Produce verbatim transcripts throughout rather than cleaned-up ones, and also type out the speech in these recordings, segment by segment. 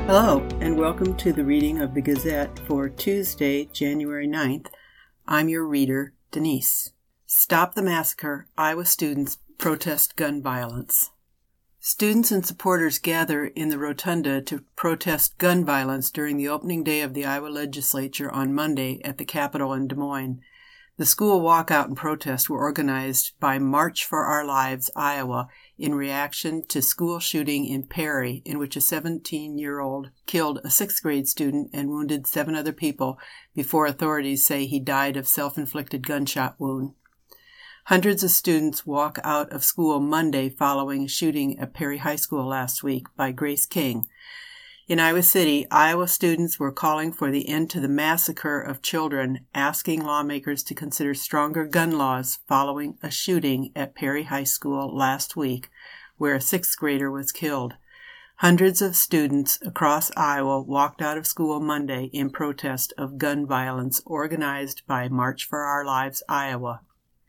Hello, and welcome to the reading of the Gazette for Tuesday, January ninth. I'm your reader, Denise. Stop the Massacre. Iowa students protest gun violence. Students and supporters gather in the rotunda to protest gun violence during the opening day of the Iowa legislature on Monday at the Capitol in Des Moines. The school walkout and protest were organized by March for Our Lives, Iowa, in reaction to school shooting in Perry, in which a seventeen-year-old killed a sixth grade student and wounded seven other people before authorities say he died of self-inflicted gunshot wound. Hundreds of students walk out of school Monday following a shooting at Perry High School last week by Grace King. In Iowa City, Iowa students were calling for the end to the massacre of children, asking lawmakers to consider stronger gun laws following a shooting at Perry High School last week, where a sixth grader was killed. Hundreds of students across Iowa walked out of school Monday in protest of gun violence organized by March for Our Lives, Iowa,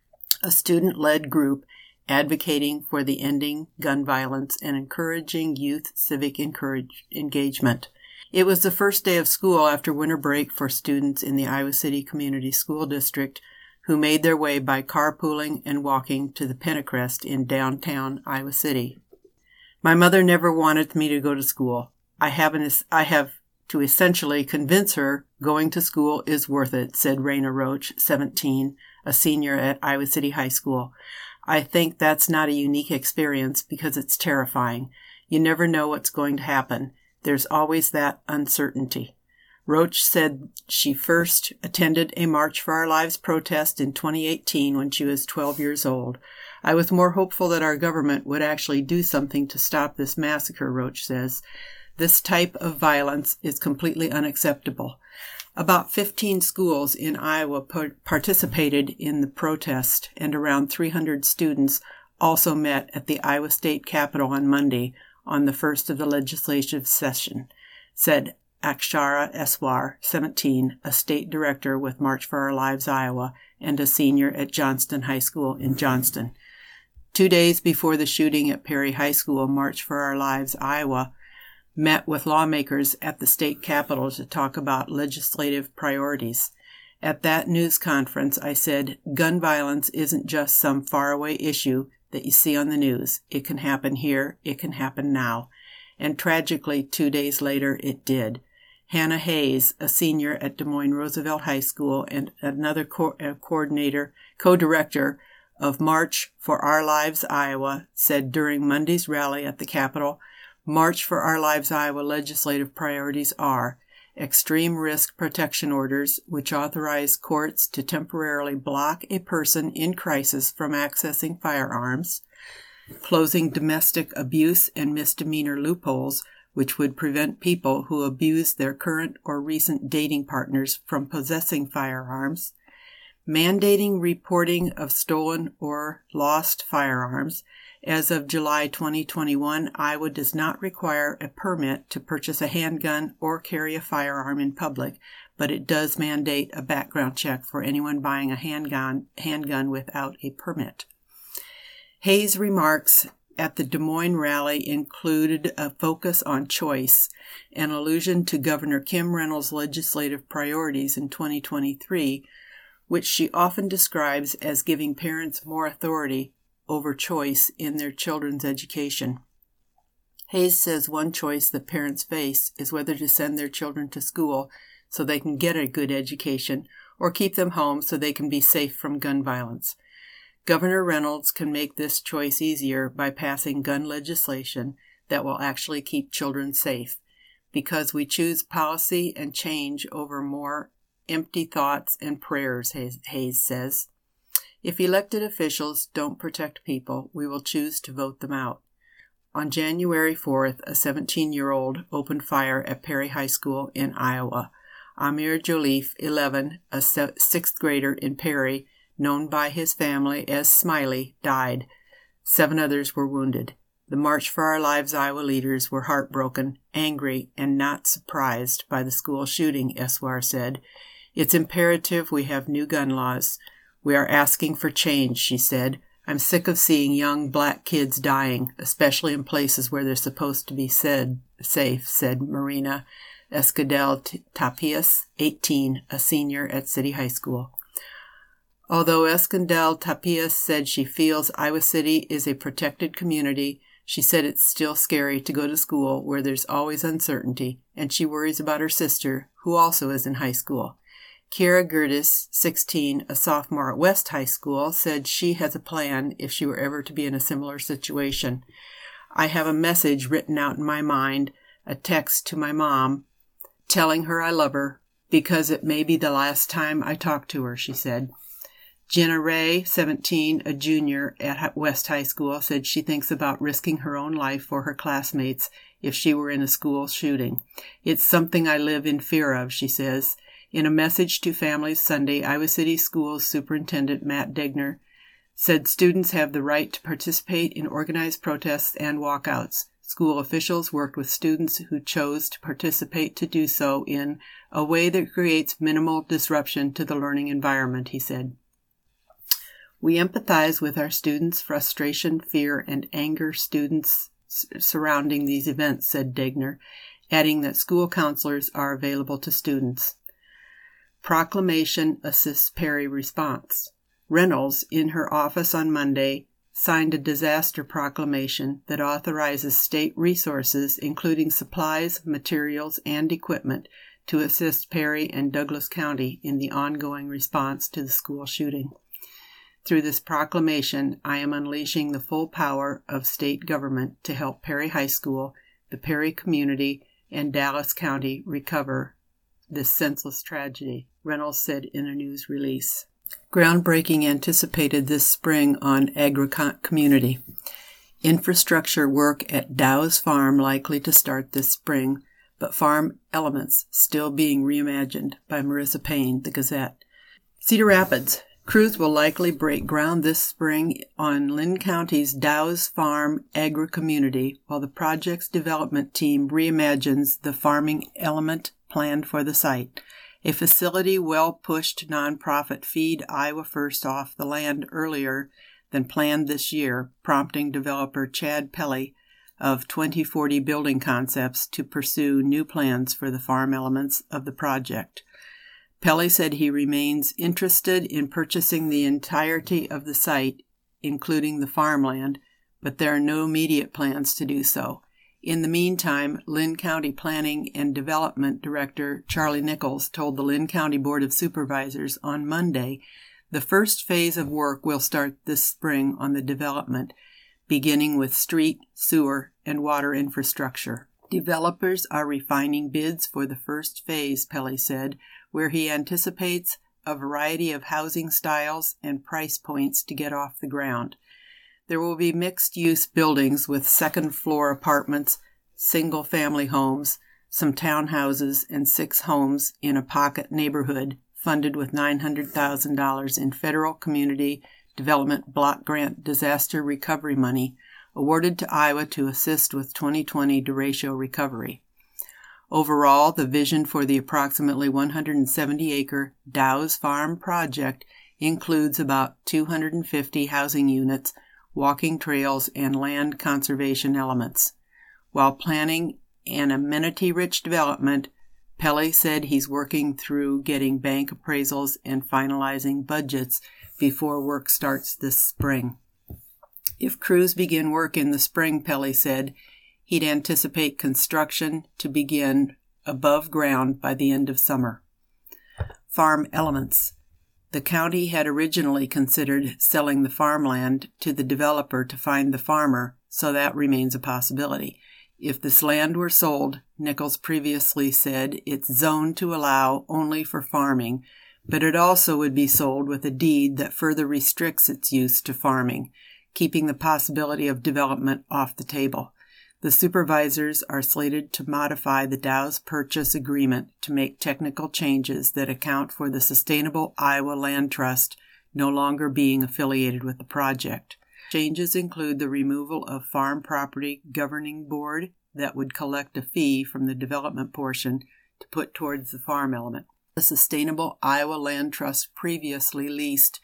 a student-led group advocating for the ending gun violence and encouraging youth civic encourage, engagement. It was the first day of school after winter break for students in the Iowa City Community School District who made their way by carpooling and walking to the Pentecrest in downtown Iowa City. My mother never wanted me to go to school. I have, an, I have to essentially convince her going to school is worth it, said Raina Roach, seventeen, a senior at Iowa City High School. I think that's not a unique experience because it's terrifying. You never know what's going to happen. There's always that uncertainty. Roach said she first attended a March for Our Lives protest in twenty eighteen when she was twelve years old. I was more hopeful that our government would actually do something to stop this massacre, Roach says. This type of violence is completely unacceptable. About fifteen schools in Iowa participated in the protest, and around three hundred students also met at the Iowa State Capitol on Monday on the first of the legislative session, said Akshara Eswar, seventeen, a state director with March for Our Lives Iowa and a senior at Johnston High School in Johnston. Two days before the shooting at Perry High School, March for Our Lives Iowa met with lawmakers at the state capitol to talk about legislative priorities. At that news conference, I said, gun violence isn't just some faraway issue that you see on the news. It can happen here. It can happen now. And tragically, two days later, it did. Hannah Hayes, a senior at Des Moines Roosevelt High School and another co- uh, coordinator, co-director of March for Our Lives Iowa, said during Monday's rally at the Capitol, March for Our Lives Iowa legislative priorities are extreme risk protection orders, which authorize courts to temporarily block a person in crisis from accessing firearms, closing domestic abuse and misdemeanor loopholes, which would prevent people who abuse their current or recent dating partners from possessing firearms, mandating reporting of stolen or lost firearms. As of July twenty twenty-one, Iowa does not require a permit to purchase a handgun or carry a firearm in public, but it does mandate a background check for anyone buying a handgun, handgun without a permit. Hayes' remarks at the Des Moines rally included a focus on choice, an allusion to Governor Kim Reynolds' legislative priorities in twenty twenty-three, which she often describes as giving parents more authority over choice in their children's education. Hayes says one choice that parents face is whether to send their children to school so they can get a good education or keep them home so they can be safe from gun violence. Governor Reynolds can make this choice easier by passing gun legislation that will actually keep children safe, because we choose policy and change over more empty thoughts and prayers, Hayes says. If elected officials don't protect people, we will choose to vote them out. On January fourth, a seventeen-year-old opened fire at Perry High School in Iowa. Amir Joliffe, eleven, a sixth grader in Perry, known by his family as Smiley, died. Seven others were wounded. The March for Our Lives Iowa leaders were heartbroken, angry, and not surprised by the school shooting, Eswar said. It's imperative we have new gun laws. We are asking for change, she said. I'm sick of seeing young black kids dying, especially in places where they're supposed to be said, safe, said Marina Escudel Tapias, eighteen, a senior at City High School. Although Escudel Tapias said she feels Iowa City is a protected community, she said it's still scary to go to school where there's always uncertainty, and she worries about her sister, who also is in high school. Kiera Gertis, sixteen, a sophomore at West High School, said she has a plan if she were ever to be in a similar situation. I have a message written out in my mind, a text to my mom, telling her I love her, because it may be the last time I talk to her, she said. Jenna Ray, seventeen, a junior at West High School, said she thinks about risking her own life for her classmates if she were in a school shooting. It's something I live in fear of, she says. In a message to families Sunday, Iowa City Schools Superintendent Matt Degner said students have the right to participate in organized protests and walkouts. School officials worked with students who chose to participate to do so in a way that creates minimal disruption to the learning environment, he said. We empathize with our students' frustration, fear, and anger students surrounding these events, said Degner, adding that school counselors are available to students. Proclamation assists Perry response. Reynolds, in her office on Monday, signed a disaster proclamation that authorizes state resources, including supplies, materials, and equipment, to assist Perry and Douglas County in the ongoing response to the school shooting. Through this proclamation, I am unleashing the full power of state government to help Perry High School, the Perry community, and Dallas County recover this senseless tragedy, Reynolds said in a news release. Groundbreaking anticipated this spring on agri-community. Infrastructure work at Dow's Farm likely to start this spring, but farm elements still being reimagined by Marissa Payne, The Gazette. Cedar Rapids. Crews will likely break ground this spring on Linn County's Dow's Farm agri-community while the project's development team reimagines the farming element planned for the site. A facility well-pushed nonprofit feed Iowa First off the land earlier than planned this year, prompting developer Chad Pelley of twenty forty Building Concepts to pursue new plans for the farm elements of the project. Pelley said he remains interested in purchasing the entirety of the site, including the farmland, but there are no immediate plans to do so. In the meantime, Linn County Planning and Development Director Charlie Nichols told the Linn County Board of Supervisors on Monday the first phase of work will start this spring on the development, beginning with street, sewer, and water infrastructure. Developers are refining bids for the first phase, Pelley said, where he anticipates a variety of housing styles and price points to get off the ground. There will be mixed-use buildings with second-floor apartments, single-family homes, some townhouses, and six homes in a pocket neighborhood funded with nine hundred thousand dollars in federal community development block grant disaster recovery money awarded to Iowa to assist with twenty twenty derecho recovery. Overall, the vision for the approximately one hundred seventy acre Dow's Farm project includes about two hundred fifty housing units, walking trails, and land conservation elements. While planning an amenity-rich development, Pelley said he's working through getting bank appraisals and finalizing budgets before work starts this spring. If crews begin work in the spring, Pelley said, he'd anticipate construction to begin above ground by the end of summer. Farm elements. The county had originally considered selling the farmland to the developer to find the farmer, so that remains a possibility. If this land were sold, Nichols previously said it's zoned to allow only for farming, but it also would be sold with a deed that further restricts its use to farming, keeping the possibility of development off the table. The supervisors are slated to modify the Dow's purchase agreement to make technical changes that account for the Sustainable Iowa Land Trust no longer being affiliated with the project. Changes include the removal of Farm Property Governing Board that would collect a fee from the development portion to put towards the farm element. The Sustainable Iowa Land Trust previously leased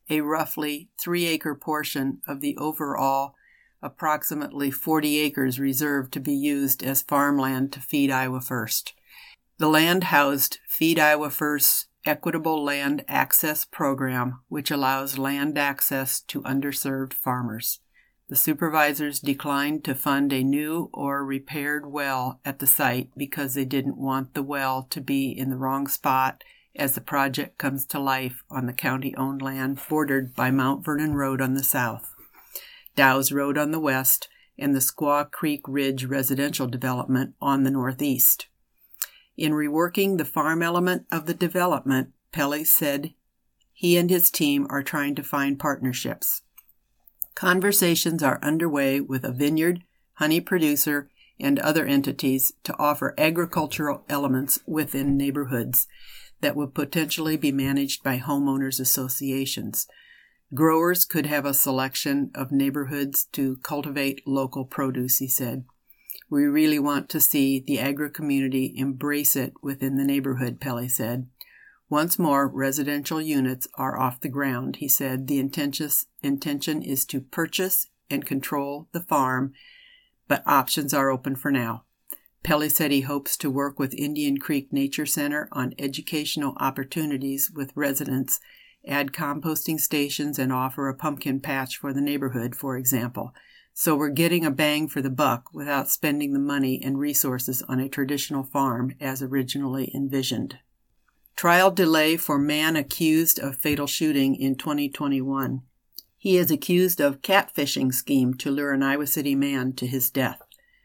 a roughly three-acre portion of the overall approximately forty acres reserved to be used as farmland to Feed Iowa First. The land housed Feed Iowa First's Equitable Land Access Program, which allows land access to underserved farmers. The supervisors declined to fund a new or repaired well at the site because they didn't want the well to be in the wrong spot as the project comes to life on the county-owned land bordered by Mount Vernon Road on the south, Dow's Road on the west, and the Squaw Creek Ridge residential development on the northeast. In reworking the farm element of the development, Pelley said he and his team are trying to find partnerships. Conversations are underway with a vineyard, honey producer, and other entities to offer agricultural elements within neighborhoods that would potentially be managed by homeowners associations. Growers could have a selection of neighborhoods to cultivate local produce, he said. We really want to see the agri-community embrace it within the neighborhood, Pelley said. Once more, residential units are off the ground, he said. The intention is to purchase and control the farm, but options are open for now. Pelley said he hopes to work with Indian Creek Nature Center on educational opportunities with residents, add composting stations, and offer a pumpkin patch for the neighborhood, for example. So we're getting a bang for the buck without spending the money and resources on a traditional farm as originally envisioned. Trial delay for man accused of fatal shooting in twenty twenty-one. He is accused of catfishing scheme to lure an Iowa City man to his death.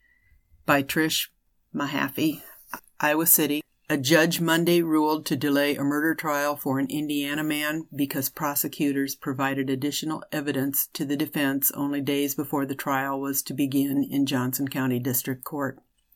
By Trish Mahaffey, Iowa City. A judge Monday ruled to delay a murder trial for an Indiana man because prosecutors provided additional evidence to the defense only days before the trial was to begin in Johnson County District Court.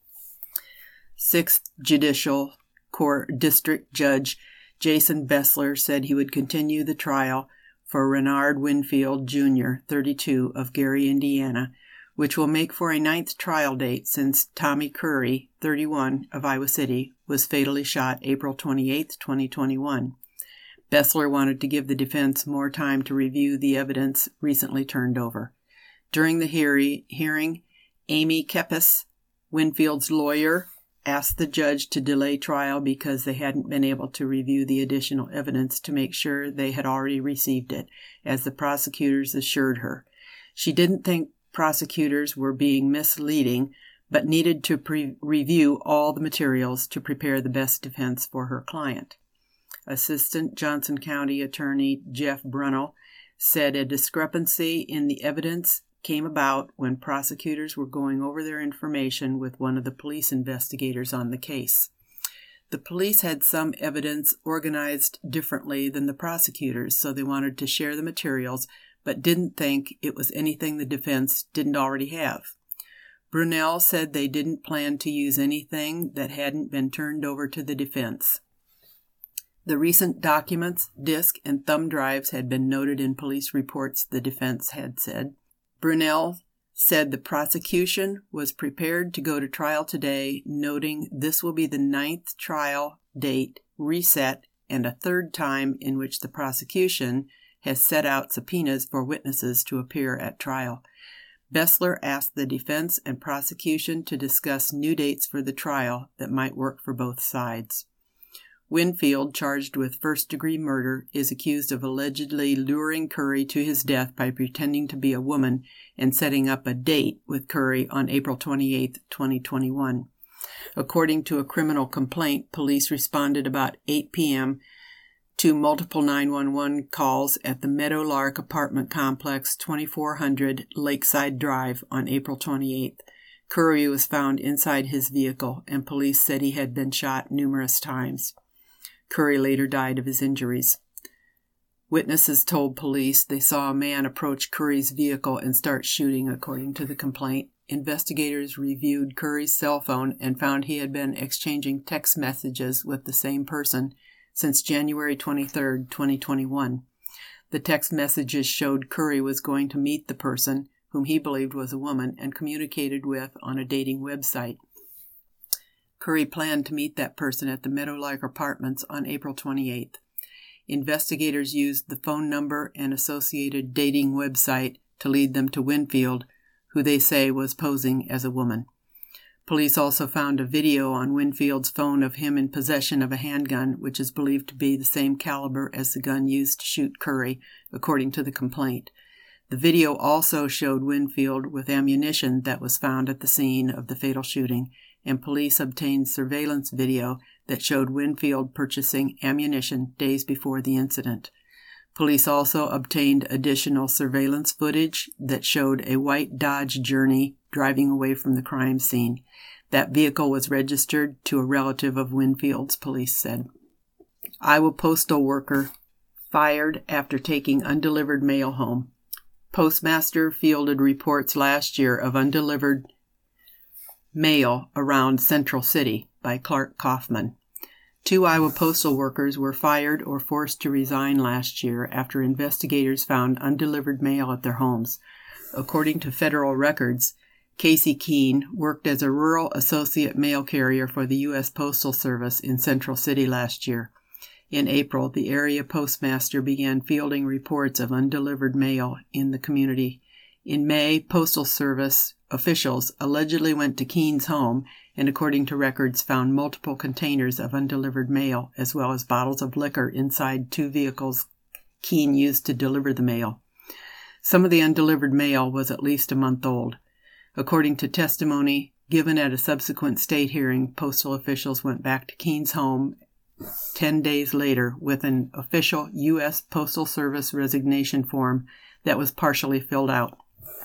Sixth Judicial Court District Judge Jason Bessler said he would continue the trial for Renard Winfield, Junior, thirty-two, of Gary, Indiana, which will make for a ninth trial date since Tommy Curry, thirty-one, of Iowa City, was fatally shot April twenty-eighth, twenty twenty-one. Bessler wanted to give the defense more time to review the evidence recently turned over. During the hearing, Amy Kepis, Winfield's lawyer, asked the judge to delay trial because they hadn't been able to review the additional evidence to make sure they had already received it, as the prosecutors assured her. She didn't think prosecutors were being misleading, but needed to pre- review all the materials to prepare the best defense for her client. Assistant Johnson County Attorney Jeff Brunel said a discrepancy in the evidence came about when prosecutors were going over their information with one of the police investigators on the case. The police had some evidence organized differently than the prosecutors, so they wanted to share the materials, but didn't think it was anything the defense didn't already have. Brunel said they didn't plan to use anything that hadn't been turned over to the defense. The recent documents, disk, and thumb drives had been noted in police reports, the defense had said. Brunel said the prosecution was prepared to go to trial today, noting this will be the ninth trial date reset and a third time in which the prosecution has set out subpoenas for witnesses to appear at trial. Bessler asked the defense and prosecution to discuss new dates for the trial that might work for both sides. Winfield, charged with first-degree murder, is accused of allegedly luring Curry to his death by pretending to be a woman and setting up a date with Curry on April twenty-eighth, twenty twenty-one. According to a criminal complaint, police responded about eight p.m. to multiple nine one one calls at the Meadowlark apartment complex, twenty-four hundred Lakeside Drive, on April twenty-eighth. Curry was found inside his vehicle, and police said he had been shot numerous times. Curry later died of his injuries. Witnesses told police they saw a man approach Curry's vehicle and start shooting, according to the complaint. Investigators reviewed Curry's cell phone and found he had been exchanging text messages with the same person since January twenty-third, twenty twenty-one. The text messages showed Curry was going to meet the person, whom he believed was a woman, and communicated with on a dating website. Curry planned to meet that person at the Meadowlark Apartments on April twenty-eighth. Investigators used the phone number and associated dating website to lead them to Winfield, who they say was posing as a woman. Police also found a video on Winfield's phone of him in possession of a handgun, which is believed to be the same caliber as the gun used to shoot Curry, according to the complaint. The video also showed Winfield with ammunition that was found at the scene of the fatal shooting, and police obtained surveillance video that showed Winfield purchasing ammunition days before the incident. Police also obtained additional surveillance footage that showed a white Dodge Journey driving away from the crime scene. That vehicle was registered to a relative of Winfield's, police said. Iowa postal worker fired after taking undelivered mail home. Postmaster fielded reports last year of undelivered mail around Central City by Clark Kaufman. Two Iowa postal workers were fired or forced to resign last year after investigators found undelivered mail at their homes. According to federal records, Casey Keene worked as a rural associate mail carrier for the U S Postal Service in Central City last year. In April, the area postmaster began fielding reports of undelivered mail in the community. In May, Postal Service officials allegedly went to Keene's home and, according to records, found multiple containers of undelivered mail, as well as bottles of liquor inside two vehicles Keene used to deliver the mail. Some of the undelivered mail was at least a month old. According to testimony given at a subsequent state hearing, postal officials went back to Keene's home ten days later with an official U S Postal Service resignation form that was partially filled out.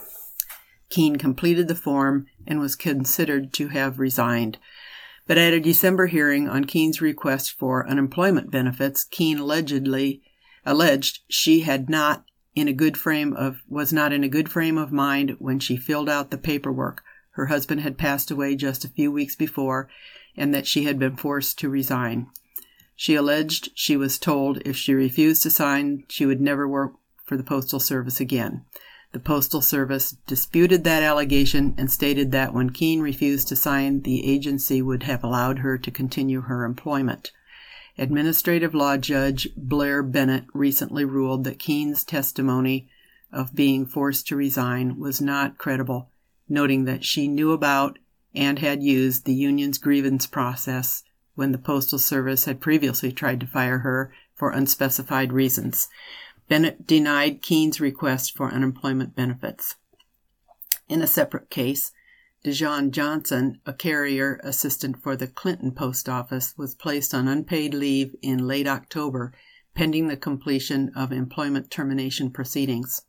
Keene completed the form and was considered to have resigned. But at a December hearing on Keene's request for unemployment benefits, Keene allegedly alleged she had not in a good frame of was not in a good frame of mind when she filled out the paperwork. Her husband had passed away just a few weeks before, and that she had been forced to resign. She alleged she was told if she refused to sign, she would never work for the Postal Service again. The Postal Service disputed that allegation and stated that when Keene refused to sign, the agency would have allowed her to continue her employment. Administrative Law Judge Blair Bennett recently ruled that Keene's testimony of being forced to resign was not credible, noting that she knew about and had used the union's grievance process when the Postal Service had previously tried to fire her for unspecified reasons. Bennett denied Keene's request for unemployment benefits. In a separate case, Dejon Johnson, a carrier assistant for the Clinton Post Office, was placed on unpaid leave in late October, pending the completion of employment termination proceedings.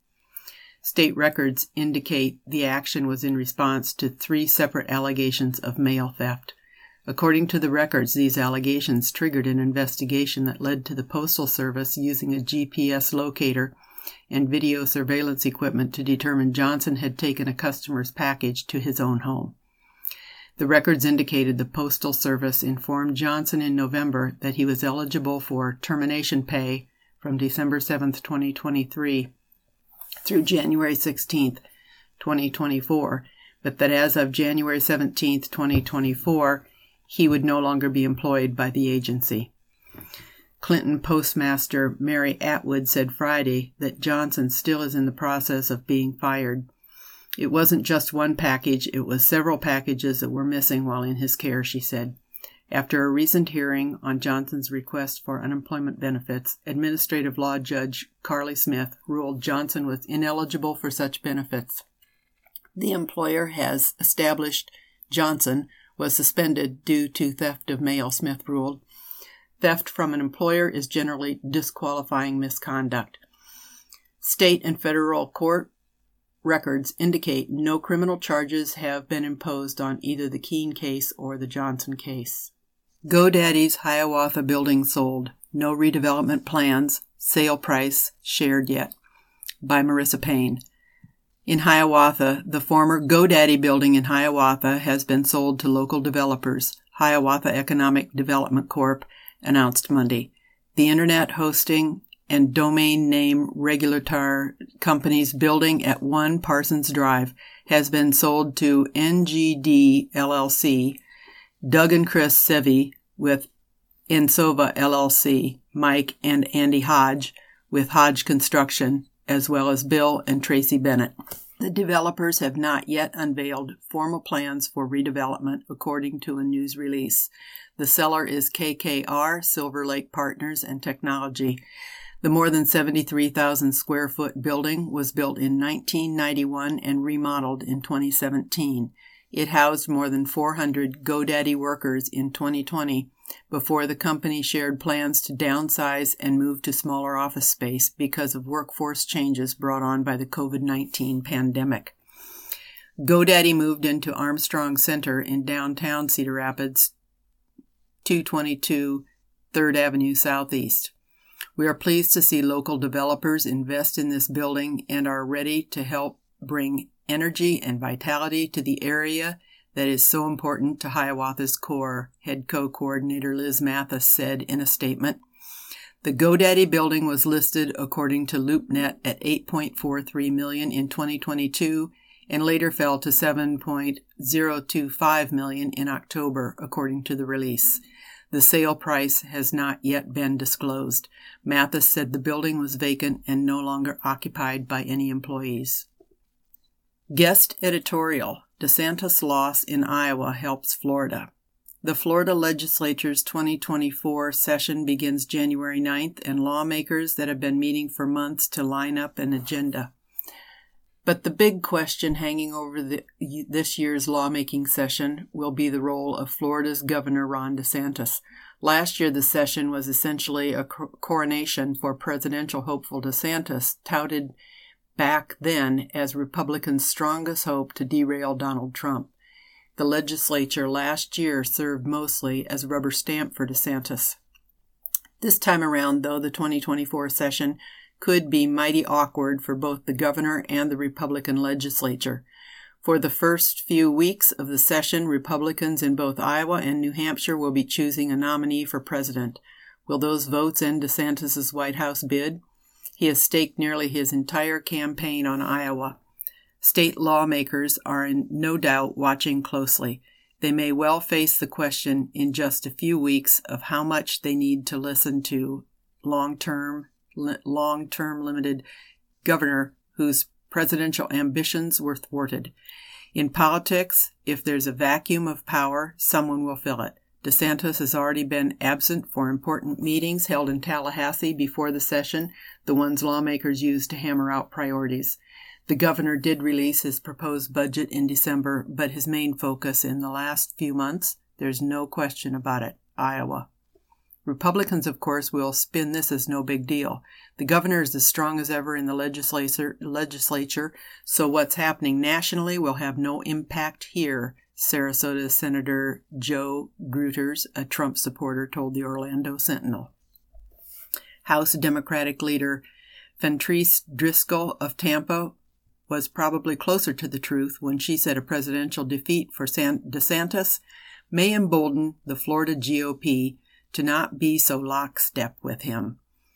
State records indicate the action was in response to three separate allegations of mail theft. According to the records, these allegations triggered an investigation that led to the Postal Service using a G P S locator and video surveillance equipment to determine Johnson had taken a customer's package to his own home. The records indicated the Postal Service informed Johnson in November that he was eligible for termination pay from December seventh, twenty twenty-three through January sixteenth, twenty twenty-four, but that as of January seventeenth, twenty twenty-four, he would no longer be employed by the agency. Clinton Postmaster Mary Atwood said Friday that Johnson still is in the process of being fired. It wasn't just one package, it was several packages that were missing while in his care, she said. After a recent hearing on Johnson's request for unemployment benefits, Administrative Law Judge Carly Smith ruled Johnson was ineligible for such benefits. The employer has established Johnson was suspended due to theft of mail, Smith ruled. Theft from an employer is generally disqualifying misconduct. State and federal court records indicate no criminal charges have been imposed on either the Keene case or the Johnson case. GoDaddy's Hiawatha building sold. No redevelopment plans. Sale price shared yet. By Marissa Payne. In Hiawatha, the former GoDaddy building in Hiawatha has been sold to local developers, Hiawatha Economic Development Corp announced Monday. The Internet hosting and domain name regulator company's building at one Parsons Drive has been sold to N G D L L C, Doug and Chris Sevy, with Ensova L L C, Mike and Andy Hodge, with Hodge Construction, as well as Bill and Tracy Bennett. The developers have not yet unveiled formal plans for redevelopment, according to a news release. The seller is K K R, Silver Lake Partners and Technology. The more than seventy-three thousand square foot building was built in nineteen ninety-one and remodeled in twenty seventeen. It housed more than four hundred GoDaddy workers in twenty twenty, before the company shared plans to downsize and move to smaller office space because of workforce changes brought on by the covid nineteen pandemic. GoDaddy moved into Armstrong Center in downtown Cedar Rapids, two twenty-two third Avenue Southeast. We are pleased to see local developers invest in this building and are ready to help bring energy and vitality to the area that is so important to Hiawatha's core, Head Co-Coordinator Liz Mathis said in a statement. The GoDaddy building was listed according to LoopNet at eight point four three million dollars in twenty twenty-two and later fell to seven point zero two five million dollars in October, according to the release. The sale price has not yet been disclosed. Mathis said the building was vacant and no longer occupied by any employees. Guest editorial: DeSantis' loss in Iowa helps Florida. The Florida legislature's twenty twenty-four session begins January ninth, and lawmakers that have been meeting for months to line up an agenda. But the big question hanging over the, this year's lawmaking session will be the role of Florida's Governor Ron DeSantis. Last year, the session was essentially a coronation for presidential hopeful DeSantis, touted back then as Republicans' strongest hope to derail Donald Trump. The legislature last year served mostly as a rubber stamp for DeSantis. This time around, though, the twenty twenty-four session could be mighty awkward for both the governor and the Republican legislature. For the first few weeks of the session, Republicans in both Iowa and New Hampshire will be choosing a nominee for president. Will those votes end DeSantis' White House bid? He has staked nearly his entire campaign on Iowa. State lawmakers are in no doubt watching closely. They may well face the question in just a few weeks of how much they need to listen to long-term, long-term limited governor whose presidential ambitions were thwarted. In politics, if there's a vacuum of power, someone will fill it. DeSantis has already been absent for important meetings held in Tallahassee before the session, the ones lawmakers use to hammer out priorities. The governor did release his proposed budget in December, but his main focus in the last few months, there's no question about it, Iowa. Republicans, of course, will spin this as no big deal. The governor is as strong as ever in the legislature, legislature, so what's happening nationally will have no impact here, Sarasota Senator Joe Gruters, a Trump supporter, told the Orlando Sentinel. House Democratic leader Fentrice Driscoll of Tampa was probably closer to the truth when she said a presidential defeat for DeSantis may embolden the Florida G O P to not be so lockstep with him.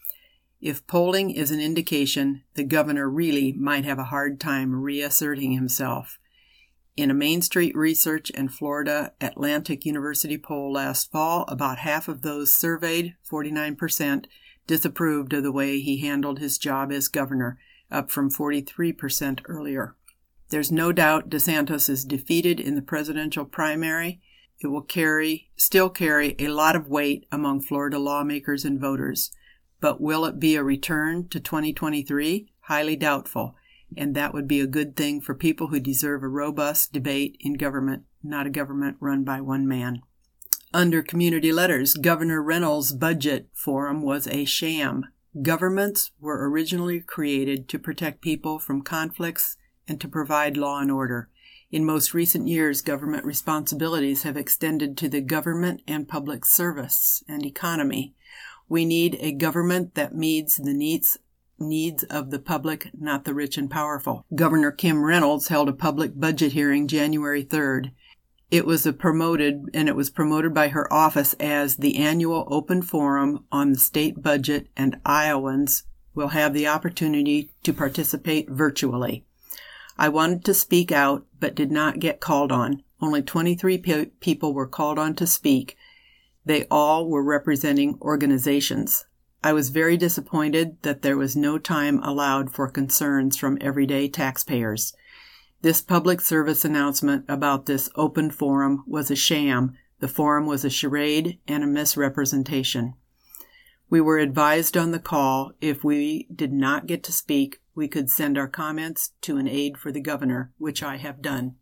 If polling is an indication, the governor really might have a hard time reasserting himself. In a Main Street Research and Florida Atlantic University poll last fall, about half of those surveyed, forty-nine percent, disapproved of the way he handled his job as governor, up from forty-three percent earlier. There's no doubt DeSantis is defeated in the presidential primary. It will carry, still carry a lot of weight among Florida lawmakers and voters. But will it be a return to twenty twenty-three? Highly doubtful. And that would be a good thing for people who deserve a robust debate in government, not a government run by one man. Under community letters, Governor Reynolds' budget forum was a sham. Governments were originally created to protect people from conflicts and to provide law and order. In most recent years, government responsibilities have extended to the government and public service and economy. We need a government that meets the needs needs of the public, not the rich and powerful. Governor Kim Reynolds held a public budget hearing January third. It was a promoted, and it was promoted by her office as the annual open forum on the state budget, and Iowans will have the opportunity to participate virtually. I wanted to speak out, but did not get called on. Only twenty-three pe- people were called on to speak. They all were representing organizations. I was very disappointed that there was no time allowed for concerns from everyday taxpayers. This public service announcement about this open forum was a sham. The forum was a charade and a misrepresentation. We were advised on the call if we did not get to speak, we could send our comments to an aide for the governor, which I have done.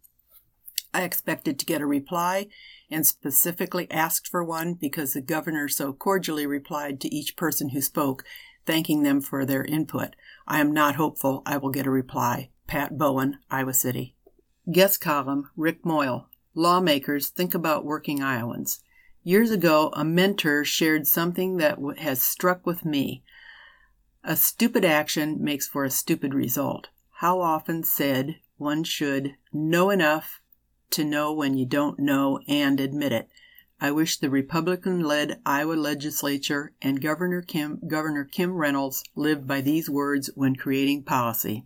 I expected to get a reply and specifically asked for one because the governor so cordially replied to each person who spoke, thanking them for their input. I am not hopeful I will get a reply. Pat Bowen, Iowa City. Guest column, Rick Moyle. Lawmakers think about working Iowans. Years ago, a mentor shared something that has struck with me. A stupid action makes for a stupid result. How often said one should know enough to know when you don't know and admit it. I wish the Republican-led Iowa legislature and Governor Kim, Governor Kim Reynolds lived by these words when creating policy.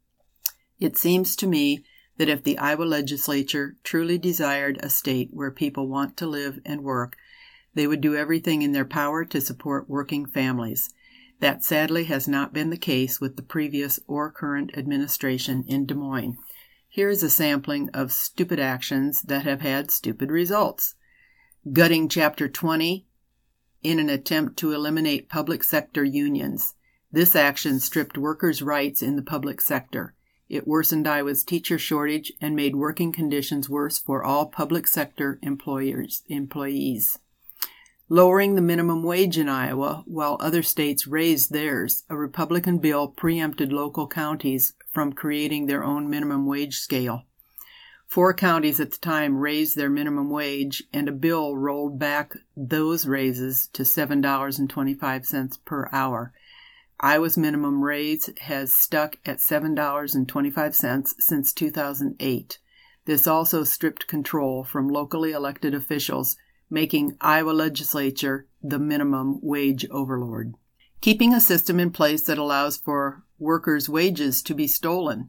It seems to me that if the Iowa legislature truly desired a state where people want to live and work, they would do everything in their power to support working families. That sadly has not been the case with the previous or current administration in Des Moines. Here is a sampling of stupid actions that have had stupid results. Gutting Chapter twenty in an attempt to eliminate public sector unions. This action stripped workers' rights in the public sector. It worsened Iowa's teacher shortage and made working conditions worse for all public sector employers, employees. Lowering the minimum wage in Iowa while other states raised theirs. A Republican bill preempted local counties from creating their own minimum wage scale. Four counties at the time raised their minimum wage, and a bill rolled back those raises to seven dollars and twenty-five cents per hour. Iowa's minimum raise has stuck at seven dollars and twenty-five cents since two thousand eight. This also stripped control from locally elected officials, making Iowa legislature the minimum wage overlord. Keeping a system in place that allows for workers' wages to be stolen.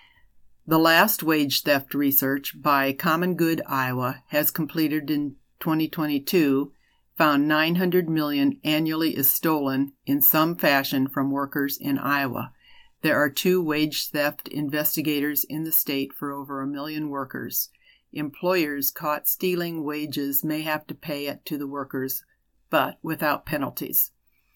The last wage theft research by Common Good Iowa has completed in twenty twenty-two found nine hundred million dollars annually is stolen in some fashion from workers in Iowa. There are two wage theft investigators in the state for over a million workers. Employers caught stealing wages may have to pay it to the workers, but without penalties.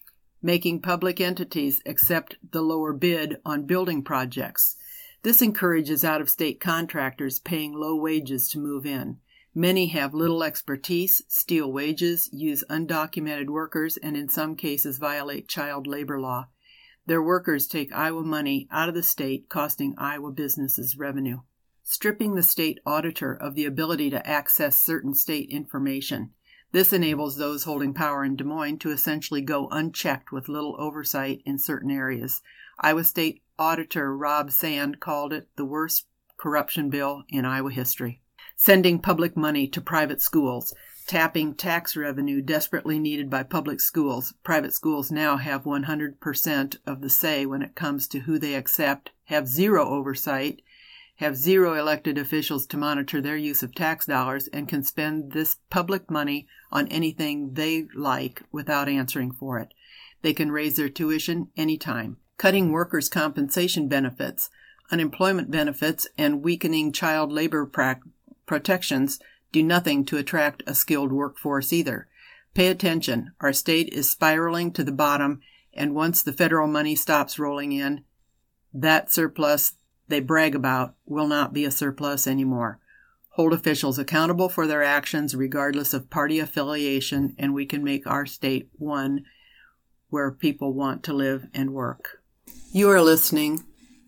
Making public entities accept the lower bid on building projects. This encourages out-of-state contractors paying low wages to move in. Many have little expertise, steal wages, use undocumented workers, and in some cases violate child labor law. Their workers take Iowa money out of the state, costing Iowa businesses revenue. Stripping the state auditor of the ability to access certain state information. This enables those holding power in Des Moines to essentially go unchecked with little oversight in certain areas. Iowa State Auditor Rob Sand called it the worst corruption bill in Iowa history. Sending public money to private schools, tapping tax revenue desperately needed by public schools. Private schools now have one hundred percent of the say when it comes to who they accept, have zero oversight, have zero elected officials to monitor their use of tax dollars, and can spend this public money on anything they like without answering for it. They can raise their tuition anytime. Cutting workers' compensation benefits, unemployment benefits, and weakening child labor pra- protections do nothing to attract a skilled workforce either. Pay attention. Our state is spiraling to the bottom, and once the federal money stops rolling in, that surplus they brag about will not be a surplus anymore. Hold officials accountable for their actions regardless of party affiliation, and we can make our state one where people want to live and work. You are listening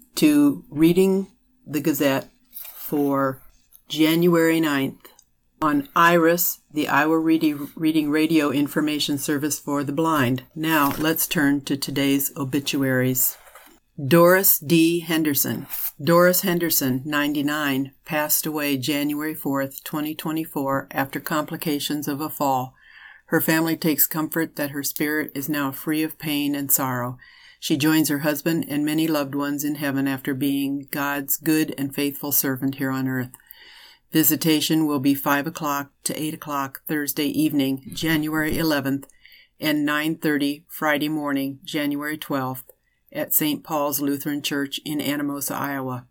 to Reading the Gazette for January ninth on IRIS, the Iowa Reading Radio Information Service for the Blind. Now let's turn to today's obituaries. Doris D. Henderson. Doris Henderson, ninety-nine, passed away January fourth, twenty twenty-four, after complications of a fall. Her family takes comfort that her spirit is now free of pain and sorrow. She joins her husband and many loved ones in heaven after being God's good and faithful servant here on earth. Visitation will be five o'clock to eight o'clock Thursday evening, January eleventh, and nine thirty Friday morning, January twelfth, at Saint Paul's Lutheran Church in Anamosa, Iowa.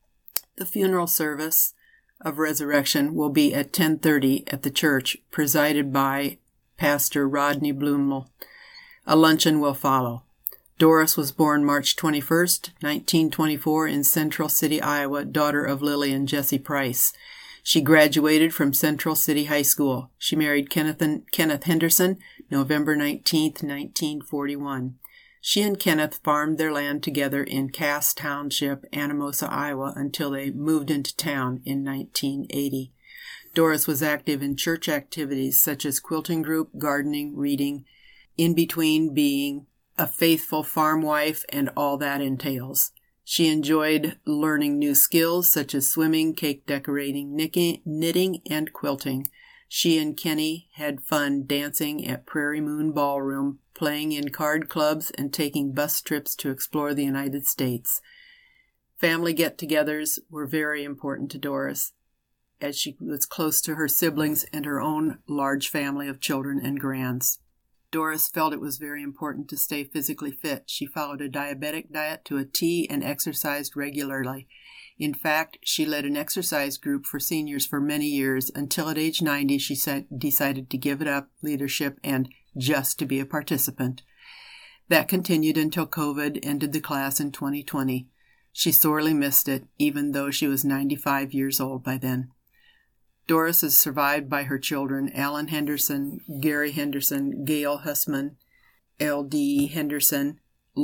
The funeral service of resurrection will be at ten thirty at the church, presided by Pastor Rodney Blumel. A luncheon will follow. Doris was born March twenty-first, nineteen twenty-four in Central City, Iowa, daughter of Lily and Jesse Price. She graduated from Central City High School. She married Kenneth, Kenneth Henderson November nineteenth, nineteen forty-one. She and Kenneth farmed their land together in Cass Township, Anamosa, Iowa, until they moved into town in nineteen eighty. Doris was active in church activities such as quilting group, gardening, reading, in between being a faithful farm wife and all that entails. She enjoyed learning new skills such as swimming, cake decorating, knitting, and quilting. She and Kenny had fun dancing at Prairie Moon Ballroom, playing in card clubs, and taking bus trips to explore the United States. Family get-togethers were very important to Doris, as she was close to her siblings and her own large family of children and grands. Doris felt it was very important to stay physically fit. She followed a diabetic diet to a T and exercised regularly. In fact, she led an exercise group for seniors for many years until at age ninety she said, decided to give it up, leadership, and just to be a participant. That continued until COVID ended the class in twenty twenty. She sorely missed it, even though she was ninety-five years old by then. Doris is survived by her children, Alan Henderson, Gary Henderson, Gail Hussman, L D Henderson,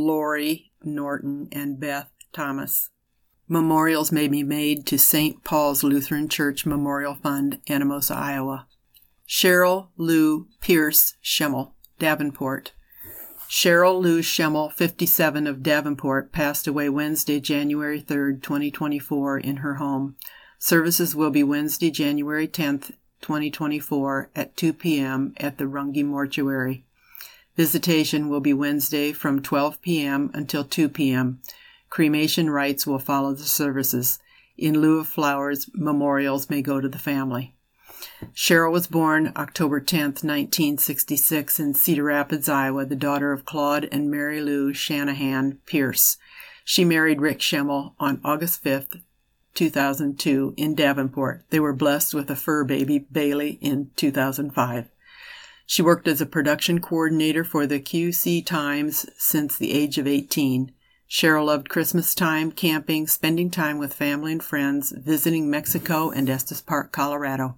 Lori Norton, and Beth Thomas. Memorials may be made to Saint Paul's Lutheran Church Memorial Fund, Anamosa, Iowa. Cheryl Lou Pierce Schemmel, Davenport. Cheryl Lou Schemmel, fifty-seven, of Davenport, passed away Wednesday, January third, twenty twenty-four, in her home. Services will be Wednesday, January tenth, twenty twenty-four, at two p.m. at the Runge Mortuary. Visitation will be Wednesday from twelve p.m. until two p.m. Cremation rites will follow the services. In lieu of flowers, memorials may go to the family. Cheryl was born October tenth, nineteen sixty-six, in Cedar Rapids, Iowa, the daughter of Claude and Mary Lou Shanahan Pierce. She married Rick Schemmel on August fifth, two thousand two, in Davenport. They were blessed with a fur baby, Bailey, in two thousand five. She worked as a production coordinator for the Q C Times since the age of eighteen. Cheryl loved Christmas time, camping, spending time with family and friends, visiting Mexico and Estes Park, Colorado.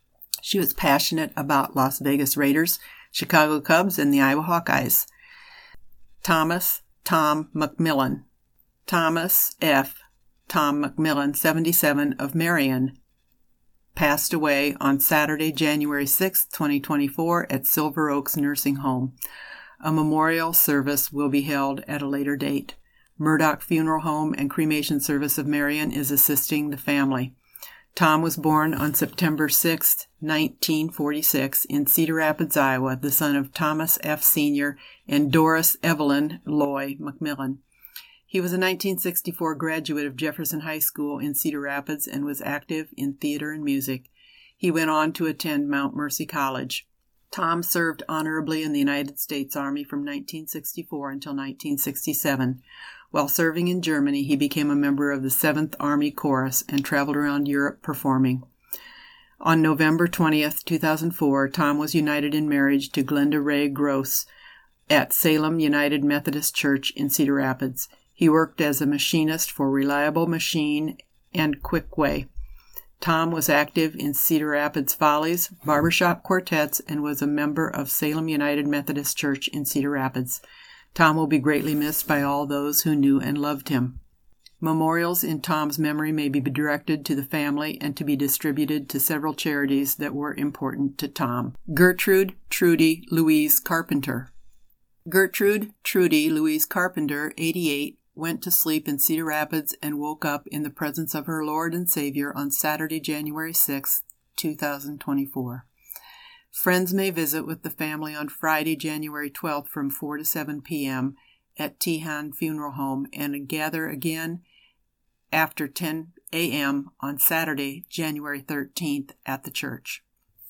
She was passionate about Las Vegas Raiders, Chicago Cubs, and the Iowa Hawkeyes. Thomas Tom McMillan. Thomas F. Tom McMillan, seventy-seven, of Marion, passed away on Saturday, January sixth, twenty twenty-four, at Silver Oaks Nursing Home. A memorial service will be held at a later date. Murdoch Funeral Home and Cremation Service of Marion is assisting the family. Tom was born on September sixth, nineteen forty-six, in Cedar Rapids, Iowa, the son of Thomas F. Senior and Doris Evelyn Loy McMillan. He was a nineteen sixty-four graduate of Jefferson High School in Cedar Rapids and was active in theater and music. He went on to attend Mount Mercy College. Tom served honorably in the United States Army from nineteen sixty-four until nineteen sixty-seven. While serving in Germany, he became a member of the seventh Army Chorus and traveled around Europe performing. On November twentieth, two thousand four, Tom was united in marriage to Glenda Ray Gross at Salem United Methodist Church in Cedar Rapids. He worked as a machinist for Reliable Machine and Quickway. Tom was active in Cedar Rapids Follies, barbershop quartets, and was a member of Salem United Methodist Church in Cedar Rapids. Tom will be greatly missed by all those who knew and loved him. Memorials in Tom's memory may be directed to the family and to be distributed to several charities that were important to Tom. Gertrude Trudy Louise Carpenter. Gertrude Trudy Louise Carpenter, eighty-eight, went to sleep in Cedar Rapids and woke up in the presence of her Lord and Savior on Saturday, January sixth, two thousand twenty-four. Friends may visit with the family on Friday, January twelfth from four to seven p.m. at Tehan Funeral Home and gather again after ten a.m. on Saturday, January thirteenth at the church.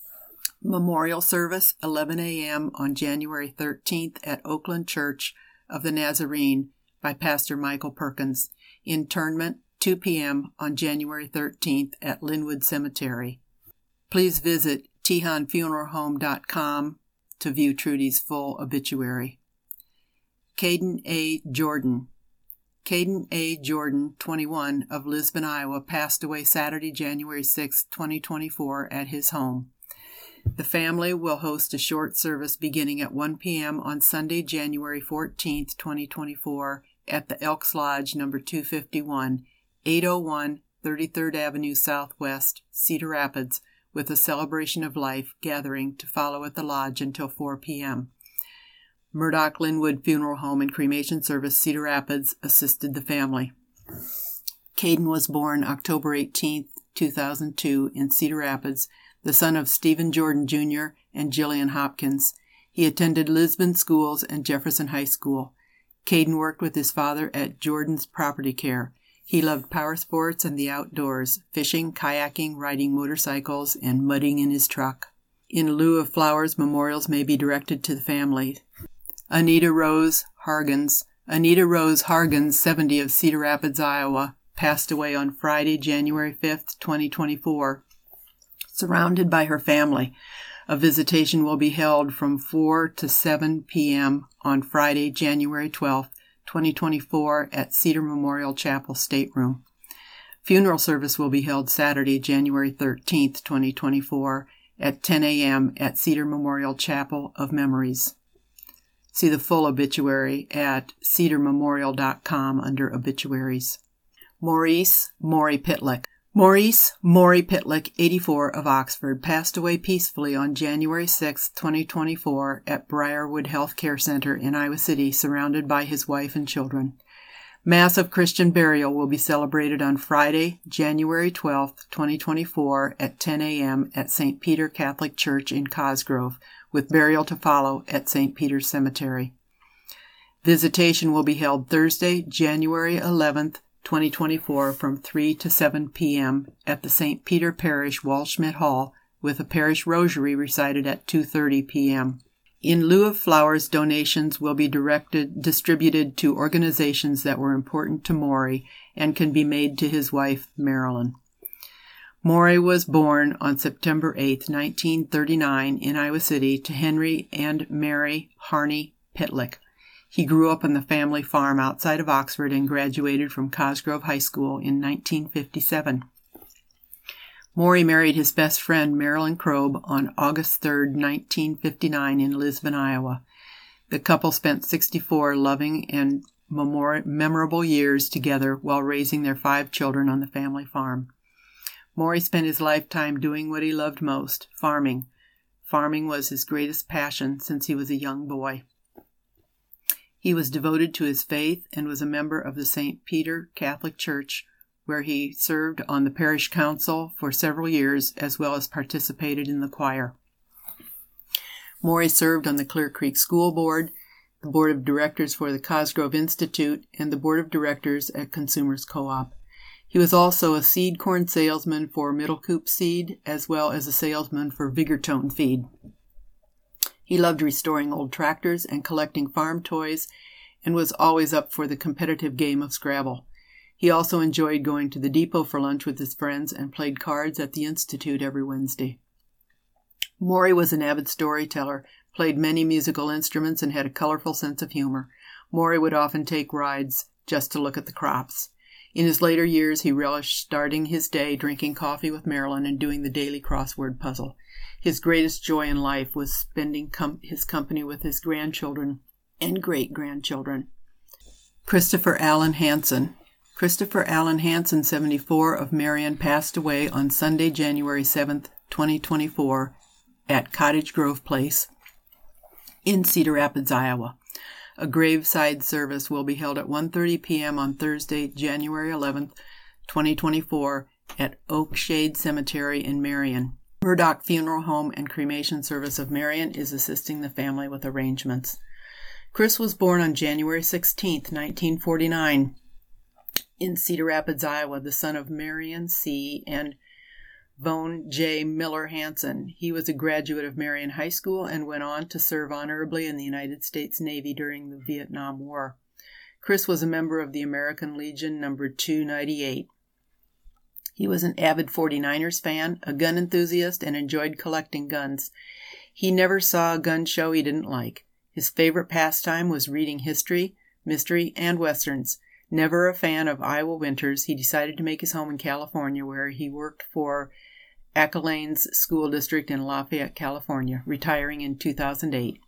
Memorial service, eleven a.m. on January thirteenth at Oakland Church of the Nazarene by Pastor Michael Perkins. Interment, two p.m. on January thirteenth at Linwood Cemetery. Please visit tejon funeral home dot com to view Trudy's full obituary. Caden A. Jordan. Caden A. Jordan, twenty-one, of Lisbon, Iowa, passed away Saturday, January sixth, twenty twenty-four, at his home. The family will host a short service beginning at one p.m. on Sunday, January fourteenth, twenty twenty-four, at the Elks Lodge, number two fifty-one, eight oh one thirty-third Avenue Southwest, Cedar Rapids, with a celebration of life gathering to follow at the lodge until four p.m. Murdoch Linwood Funeral Home and Cremation Service, Cedar Rapids, assisted the family. Caden was born October eighteenth, two thousand two, in Cedar Rapids, the son of Stephen Jordan Junior and Jillian Hopkins. He attended Lisbon Schools and Jefferson High School. Caden worked with his father at Jordan's Property Care. He loved power sports and the outdoors, fishing, kayaking, riding motorcycles, and mudding in his truck. In lieu of flowers, memorials may be directed to the family. Anita Rose Hargens. Anita Rose Hargens, seventy, of Cedar Rapids, Iowa, passed away on Friday, January fifth, twenty twenty-four. Surrounded by her family, a visitation will be held from four to seven p.m. on Friday, January twelfth, twenty twenty-four, at Cedar Memorial Chapel Stateroom. Funeral service will be held Saturday, January thirteenth, twenty twenty-four, at ten a.m. at Cedar Memorial Chapel of Memories. See the full obituary at cedar memorial dot com under obituaries. Maurice Maury Pitlick. Maurice Maury Pitlick, eighty-four, of Oxford, passed away peacefully on January sixth, twenty twenty-four, at Briarwood Health Care Center in Iowa City, surrounded by his wife and children. Mass of Christian burial will be celebrated on Friday, January twelfth, twenty twenty-four, at ten a.m. at Saint Peter Catholic Church in Cosgrove, with burial to follow at Saint Peter's Cemetery. Visitation will be held Thursday, January eleventh, twenty twenty-four, from three to seven p.m. at the Saint Peter Parish Waldschmidt Hall, with a parish rosary recited at two thirty p.m. In lieu of flowers, donations will be directed, distributed to organizations that were important to Maury and can be made to his wife, Marilyn. Maury was born on September eighth, nineteen thirty-nine, in Iowa City to Henry and Mary Harney Pitlick. He grew up on the family farm outside of Oxford and graduated from Cosgrove High School in nineteen fifty-seven. Maury married his best friend, Marilyn Kroeb, on August third, nineteen fifty-nine, in Lisbon, Iowa. The couple spent sixty-four loving and memor- memorable years together while raising their five children on the family farm. Maury spent his lifetime doing what he loved most, farming. Farming was his greatest passion since he was a young boy. He was devoted to his faith and was a member of the Saint Peter Catholic Church, where he served on the parish council for several years, as well as participated in the choir. Maury served on the Clear Creek School Board, the Board of Directors for the Cosgrove Institute, and the Board of Directors at Consumers Co-op. He was also a seed corn salesman for Middle Coop Seed, as well as a salesman for Vigortone Feed. He loved restoring old tractors and collecting farm toys, and was always up for the competitive game of Scrabble. He also enjoyed going to the depot for lunch with his friends and played cards at the Institute every Wednesday. Maury was an avid storyteller, played many musical instruments, and had a colorful sense of humor. Maury would often take rides just to look at the crops. In his later years, he relished starting his day drinking coffee with Marilyn and doing the daily crossword puzzle. His greatest joy in life was spending com- his company with his grandchildren and great-grandchildren. Christopher Allen Hansen. Christopher Allen Hansen, seventy-four, of Marion, passed away on Sunday, January seventh, twenty twenty-four, at Cottage Grove Place in Cedar Rapids, Iowa. A graveside service will be held at one thirty p.m. on Thursday, January eleventh, twenty twenty-four, at Oakshade Cemetery in Marion. Murdoch Funeral Home and Cremation Service of Marion is assisting the family with arrangements. Chris was born on January sixteenth, nineteen forty-nine, in Cedar Rapids, Iowa, the son of Marion C. and Vone J. Miller Hansen. He was a graduate of Marion High School and went on to serve honorably in the United States Navy during the Vietnam War. Chris was a member of the American Legion number two ninety-eight. He was an avid forty-niners fan, a gun enthusiast, and enjoyed collecting guns. He never saw a gun show he didn't like. His favorite pastime was reading history, mystery, and westerns. Never a fan of Iowa winters, he decided to make his home in California, where he worked for Acalanes School District in Lafayette, California, retiring in two thousand eight.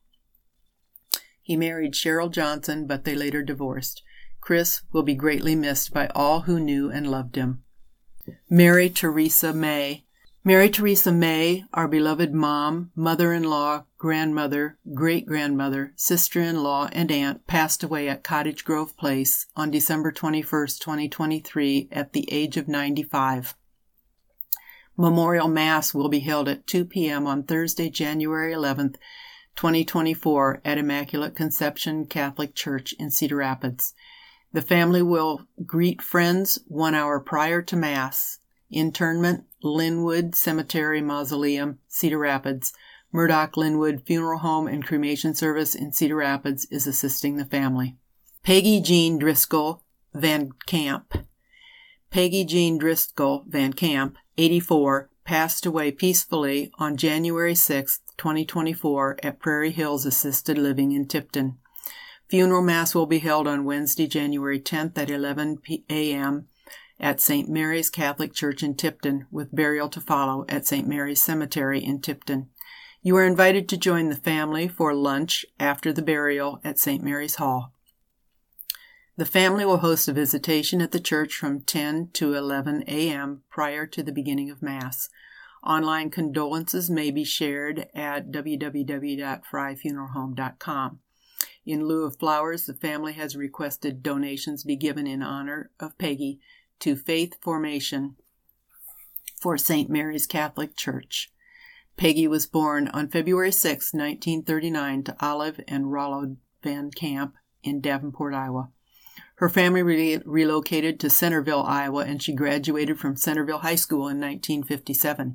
He married Cheryl Johnson, but they later divorced. Chris will be greatly missed by all who knew and loved him. Mary Teresa May. Mary Teresa May, our beloved mom, mother-in-law, grandmother, great-grandmother, sister-in-law, and aunt, passed away at Cottage Grove Place on December twenty-first, twenty twenty-three, at the age of ninety-five. Memorial Mass will be held at two p.m. on Thursday, January eleventh, twenty twenty-four, at Immaculate Conception Catholic Church in Cedar Rapids. The family will greet friends one hour prior to Mass. Internment, Linwood Cemetery Mausoleum, Cedar Rapids. Murdoch Linwood Funeral Home and Cremation Service in Cedar Rapids is assisting the family. Peggy Jean Driscoll Van Camp. Peggy Jean Driscoll Van Camp, eighty-four, passed away peacefully on January sixth, twenty twenty-four, at Prairie Hills Assisted Living in Tipton. Funeral Mass will be held on Wednesday, January tenth at eleven a.m. at Saint Mary's Catholic Church in Tipton, with burial to follow at Saint Mary's Cemetery in Tipton. You are invited to join the family for lunch after the burial at Saint Mary's Hall. The family will host a visitation at the church from ten to eleven a.m. prior to the beginning of Mass. Online condolences may be shared at w w w dot fry funeral home dot com. In lieu of flowers, the family has requested donations be given in honor of Peggy to Faith Formation for Saint Mary's Catholic Church. Peggy was born on February sixth, nineteen thirty-nine, to Olive and Rollo Van Camp in Davenport, Iowa. Her family re- relocated to Centerville, Iowa, and she graduated from Centerville High School in nineteen fifty-seven.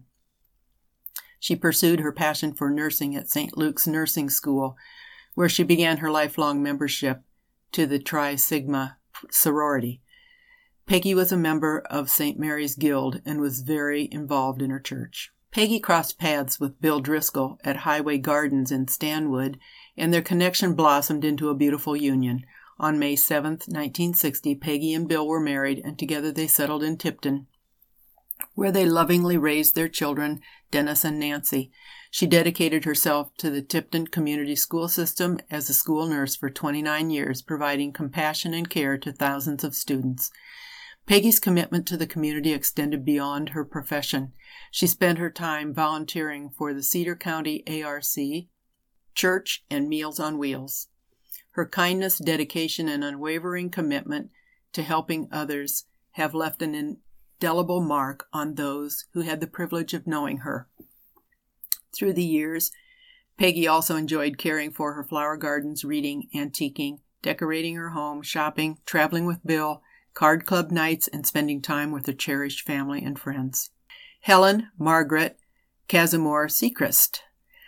She pursued her passion for nursing at Saint Luke's Nursing School, where she began her lifelong membership to the Tri Sigma sorority. Peggy was a member of Saint Mary's Guild and was very involved in her church. Peggy crossed paths with Bill Driscoll at Highway Gardens in Stanwood, and their connection blossomed into a beautiful union. On May seventh, nineteen sixty, Peggy and Bill were married, and together they settled in Tipton, where they lovingly raised their children, Dennis and Nancy. She dedicated herself to the Tipton Community School System as a school nurse for twenty-nine years, providing compassion and care to thousands of students. Peggy's commitment to the community extended beyond her profession. She spent her time volunteering for the Cedar County A R C, Church, and Meals on Wheels. Her kindness, dedication, and unwavering commitment to helping others have left an indelible mark on those who had the privilege of knowing her. Through the years, Peggy also enjoyed caring for her flower gardens, reading, antiquing, decorating her home, shopping, traveling with Bill, card club nights, and spending time with her cherished family and friends. Helen Margaret Casimir Sechrist.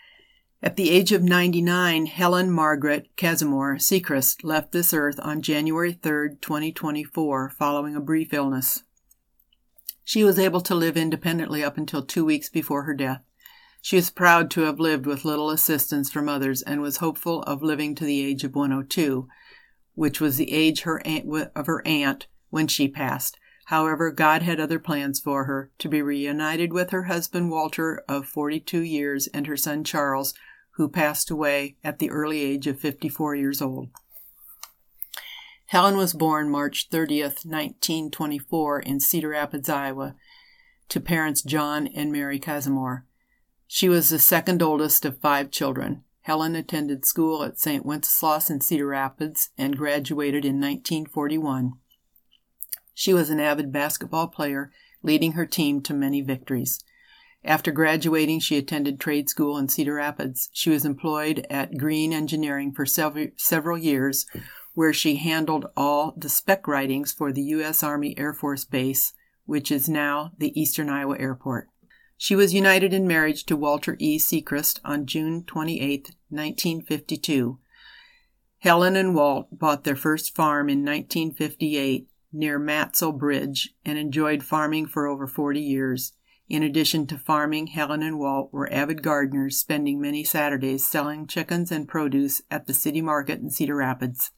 At the age of ninety-nine, Helen Margaret Casimir Sechrist left this earth on January third, twenty twenty-four, following a brief illness. She was able to live independently up until two weeks before her death. She is proud to have lived with little assistance from others and was hopeful of living to the age of one hundred two, which was the age her aunt, of her aunt when she passed. However, God had other plans for her, to be reunited with her husband Walter of forty-two years and her son Charles, who passed away at the early age of fifty-four years old. Helen was born March thirtieth, nineteen twenty-four in Cedar Rapids, Iowa, to parents John and Mary Casimir. She was the second oldest of five children. Helen attended school at Saint Wenceslaus in Cedar Rapids and graduated in nineteen forty-one. She was an avid basketball player, leading her team to many victories. After graduating, she attended trade school in Cedar Rapids. She was employed at Green Engineering for several, several years, where she handled all the spec writings for the U S Army Air Force Base, which is now the Eastern Iowa Airport. She was united in marriage to Walter E. Sechrist on June twenty-eighth, nineteen fifty-two. Helen and Walt bought their first farm in nineteen fifty-eight near Matzel Bridge and enjoyed farming for over forty years. In addition to farming, Helen and Walt were avid gardeners, spending many Saturdays selling chickens and produce at the city market in Cedar Rapids.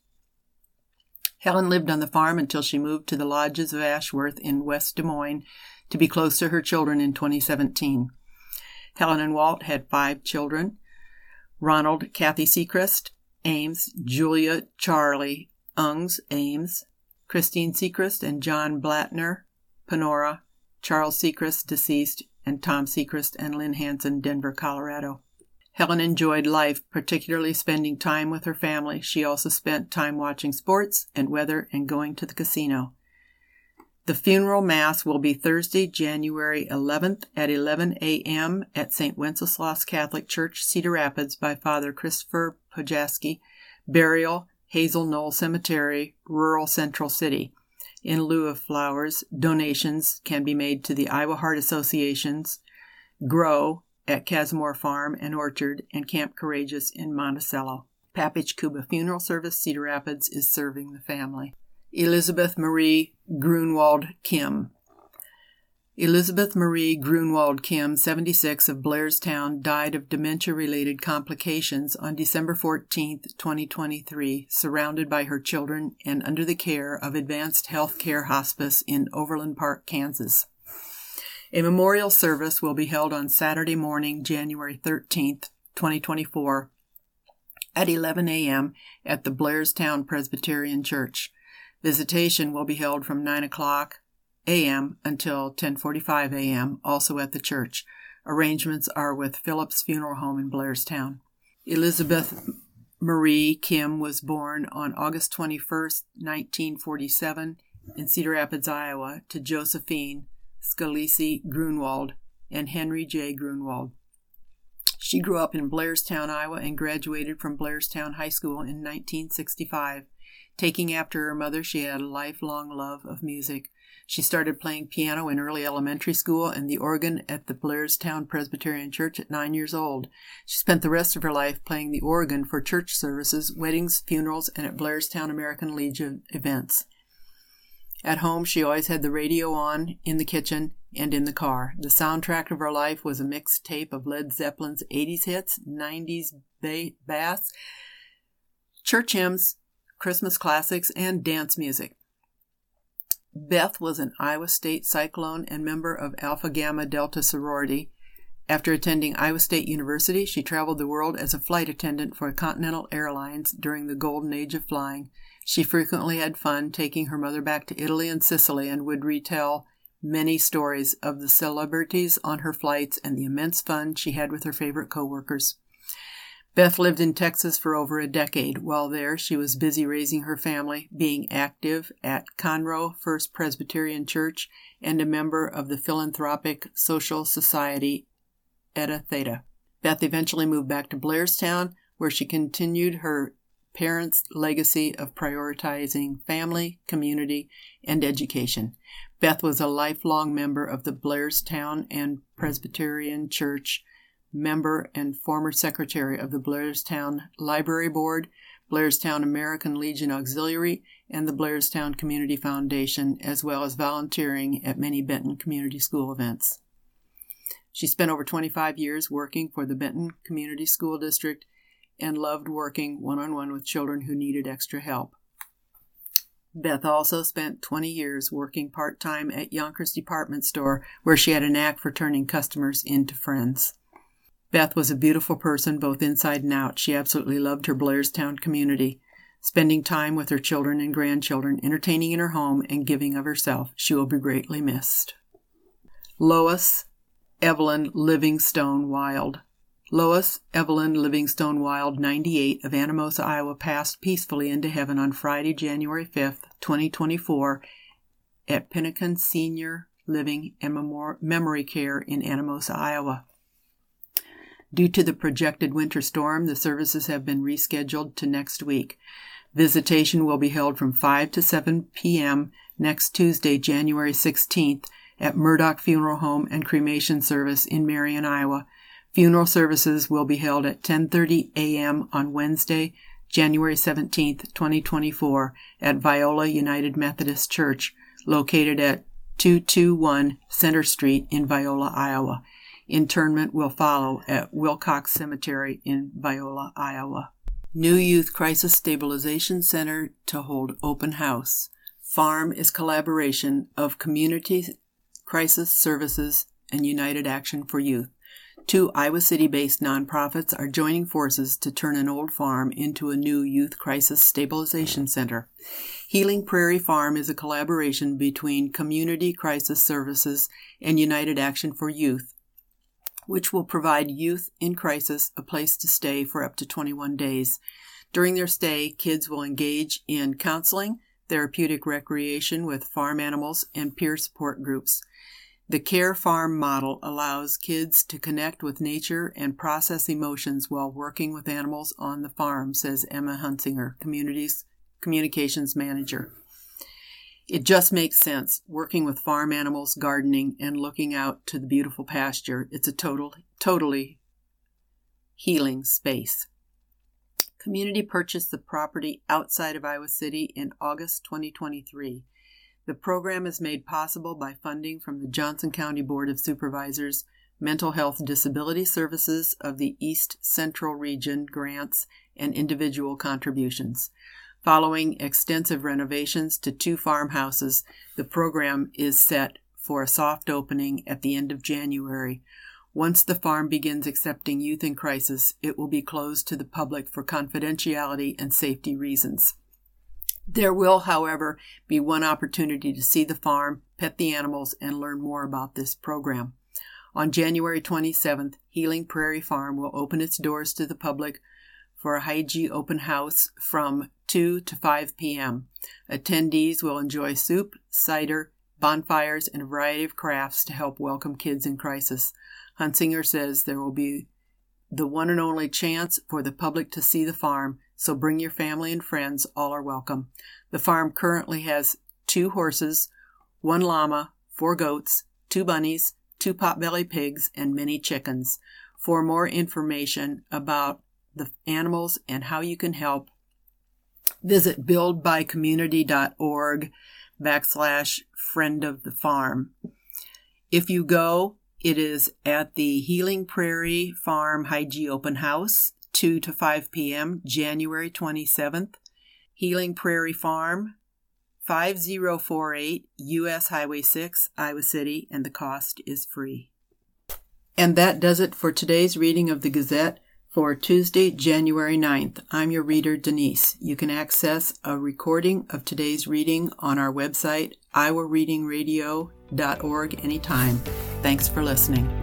Helen lived on the farm until she moved to the Lodges of Ashworth in West Des Moines to be close to her children in twenty seventeen. Helen and Walt had five children: Ronald Kathy Sechrist, Ames, Julia Charlie Ungs Ames, Christine Sechrist and John Blattner, Panora, Charles Sechrist, deceased, and Tom Sechrist and Lynn Hanson, Denver, Colorado. Helen enjoyed life, particularly spending time with her family. She also spent time watching sports and weather and going to the casino. The funeral mass will be Thursday, January eleventh at eleven a.m. at Saint Wenceslaus Catholic Church, Cedar Rapids, by Father Christopher Pojaski. Burial, Hazel Knoll Cemetery, rural Central City. In lieu of flowers, donations can be made to the Iowa Heart Association's Grow at Casimore Farm and Orchard and Camp Courageous in Monticello. Papich Kuba Funeral Service, Cedar Rapids, is serving the family. Elizabeth Marie Grunwald Kim. Elizabeth Marie Grunwald Kim, seventy-six, of Blairstown, died of dementia-related complications on December fourteenth, twenty twenty-three, surrounded by her children and under the care of Advanced Health Care Hospice in Overland Park, Kansas. A memorial service will be held on Saturday morning, January thirteenth, twenty twenty-four, at eleven a.m. at the Blairstown Presbyterian Church. Visitation will be held from nine o'clock a.m. until ten forty-five a.m., also at the church. Arrangements are with Phillips Funeral Home in Blairstown. Elizabeth Marie Kim was born on August twenty-first, nineteen forty-seven, in Cedar Rapids, Iowa, to Josephine Scalisi Grunwald and Henry J. Grunwald. She grew up in Blairstown, Iowa, and graduated from Blairstown High School in nineteen sixty-five. Taking after her mother, she had a lifelong love of music. She started playing piano in early elementary school and the organ at the Blairstown Presbyterian Church at nine years old. She spent the rest of her life playing the organ for church services, weddings, funerals, and at Blairstown American Legion events. At home, she always had the radio on, in the kitchen, and in the car. The soundtrack of her life was a mixed tape of Led Zeppelin's eighties hits, nineties ba- bass, church hymns, Christmas classics, and dance music. Beth was an Iowa State Cyclone and member of Alpha Gamma Delta sorority. After attending Iowa State University, she traveled the world as a flight attendant for Continental Airlines during the golden age of flying. She frequently had fun taking her mother back to Italy and Sicily and would retell many stories of the celebrities on her flights and the immense fun she had with her favorite coworkers. Beth lived in Texas for over a decade. While there, she was busy raising her family, being active at Conroe First Presbyterian Church, and a member of the philanthropic social society Eta Theta. Beth eventually moved back to Blairstown, where she continued her parents' legacy of prioritizing family, community, and education. Beth was a lifelong member of the Blairstown and Presbyterian Church, member and former secretary of the Blairstown Library Board, Blairstown American Legion Auxiliary, and the Blairstown Community Foundation, as well as volunteering at many Benton Community School events. She spent over twenty-five years working for the Benton Community School District and loved working one-on-one with children who needed extra help. Beth also spent twenty years working part-time at Yonkers Department Store, where she had a knack for turning customers into friends. Beth was a beautiful person both inside and out. She absolutely loved her Blairstown community, spending time with her children and grandchildren, entertaining in her home, and giving of herself. She will be greatly missed. Lois Evelyn Livingstone Wild. Lois Evelyn Livingstone Wild, ninety-eight, of Anamosa, Iowa, passed peacefully into heaven on Friday, January fifth, twenty twenty-four, at Pinnacle Senior Living and Memor- Memory Care in Anamosa, Iowa. Due to the projected winter storm, the services have been rescheduled to next week. Visitation will be held from five to seven p.m. next Tuesday, January sixteenth, at Murdoch Funeral Home and Cremation Service in Marion, Iowa. Funeral services will be held at ten thirty a.m. on Wednesday, January seventeenth, twenty twenty-four, at Viola United Methodist Church, located at two twenty-one Center Street in Viola, Iowa. Interment will follow at Wilcox Cemetery in Viola, Iowa. New Youth Crisis Stabilization Center to hold open house. FARM is collaboration of Community Crisis Services and United Action for Youth. Two Iowa City-based nonprofits are joining forces to turn an old farm into a new Youth Crisis Stabilization Center. Healing Prairie Farm is a collaboration between Community Crisis Services and United Action for Youth, which will provide youth in crisis a place to stay for up to twenty-one days. During their stay, kids will engage in counseling, therapeutic recreation with farm animals, and peer support groups. The Care Farm model allows kids to connect with nature and process emotions while working with animals on the farm, says Emma Hunsinger, Communities Communications Manager. It just makes sense, working with farm animals, gardening, and looking out to the beautiful pasture. It's a total, totally healing space. Community purchased the property outside of Iowa City in August twenty twenty-three. The program is made possible by funding from the Johnson County Board of Supervisors, Mental Health Disability Services of the East Central Region grants, and individual contributions. Following extensive renovations to two farmhouses, the program is set for a soft opening at the end of January. Once the farm begins accepting youth in crisis, it will be closed to the public for confidentiality and safety reasons. There will, however, be one opportunity to see the farm, pet the animals, and learn more about this program. On January twenty-seventh, Healing Prairie Farm will open its doors to the public for a Hygie open house from two to five p.m. Attendees will enjoy soup, cider, bonfires, and a variety of crafts to help welcome kids in crisis. Hunsinger says there will be the one and only chance for the public to see the farm, so bring your family and friends. All are welcome. The farm currently has two horses, one llama, four goats, two bunnies, two potbelly pigs, and many chickens. For more information about the animals and how you can help, visit buildbycommunity.org backslash friend of the farm. If you go, it is at the Healing Prairie Farm Hygie Open House, two to five p.m., January twenty-seventh. Healing Prairie Farm, five oh four eight U S Highway six, Iowa City, and the cost is free. And that does it for today's reading of the Gazette for Tuesday, January ninth. I'm your reader, Denise. You can access a recording of today's reading on our website, iowa reading radio dot org, anytime. Thanks for listening.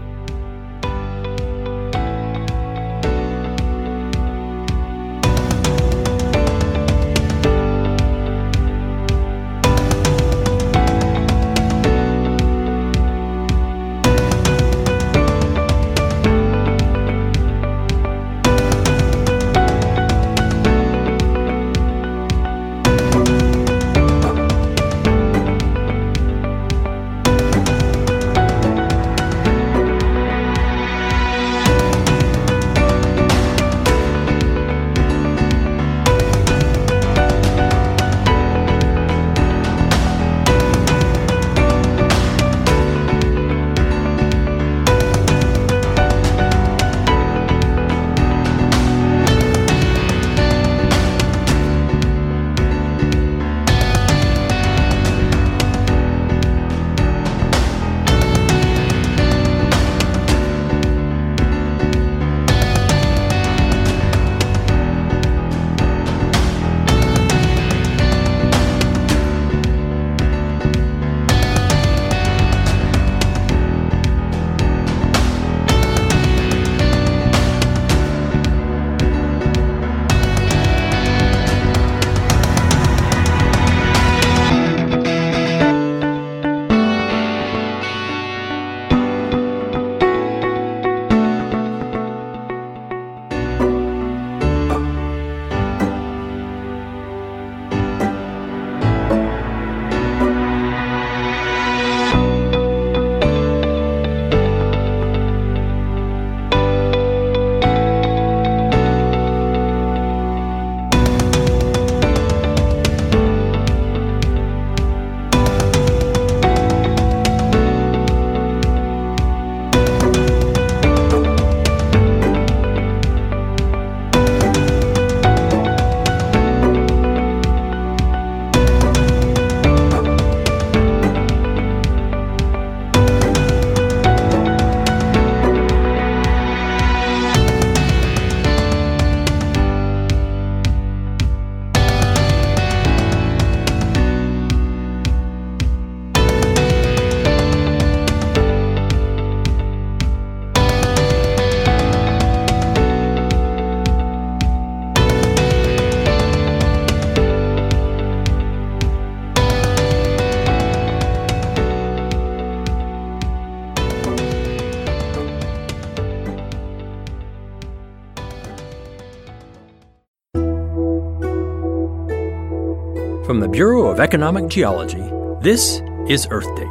From the Bureau of Economic Geology, this is Earth Date.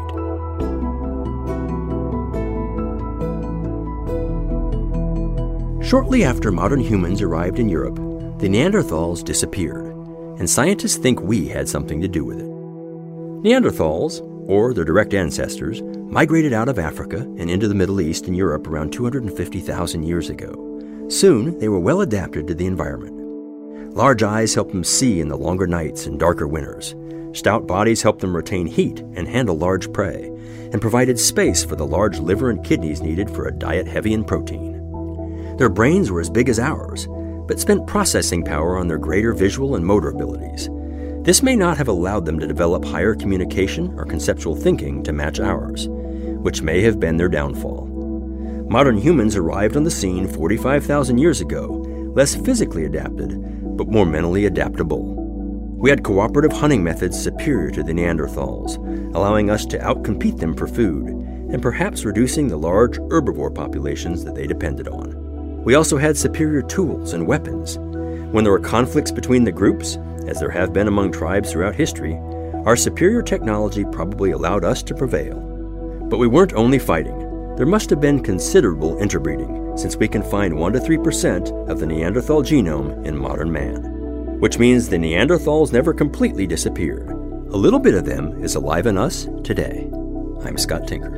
Shortly after modern humans arrived in Europe, the Neanderthals disappeared, and scientists think we had something to do with it. Neanderthals, or their direct ancestors, migrated out of Africa and into the Middle East and Europe around two hundred fifty thousand years ago. Soon, they were well adapted to the environment. Large eyes helped them see in the longer nights and darker winters. Stout bodies helped them retain heat and handle large prey, and provided space for the large liver and kidneys needed for a diet heavy in protein. Their brains were as big as ours, but spent processing power on their greater visual and motor abilities. This may not have allowed them to develop higher communication or conceptual thinking to match ours, which may have been their downfall. Modern humans arrived on the scene forty-five thousand years ago, less physically adapted, but more mentally adaptable. We had cooperative hunting methods superior to the Neanderthals, allowing us to outcompete them for food, and perhaps reducing the large herbivore populations that they depended on. We also had superior tools and weapons. When there were conflicts between the groups, as there have been among tribes throughout history, our superior technology probably allowed us to prevail. But we weren't only fighting. There must have been considerable interbreeding, since we can find one to three percent of the Neanderthal genome in modern man. Which means the Neanderthals never completely disappeared. A little bit of them is alive in us today. I'm Scott Tinker.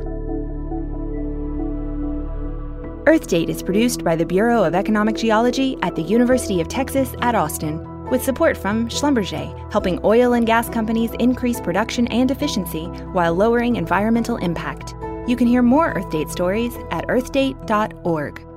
Earth Date is produced by the Bureau of Economic Geology at the University of Texas at Austin, with support from Schlumberger, helping oil and gas companies increase production and efficiency while lowering environmental impact. You can hear more Earth Date stories at earth date dot org.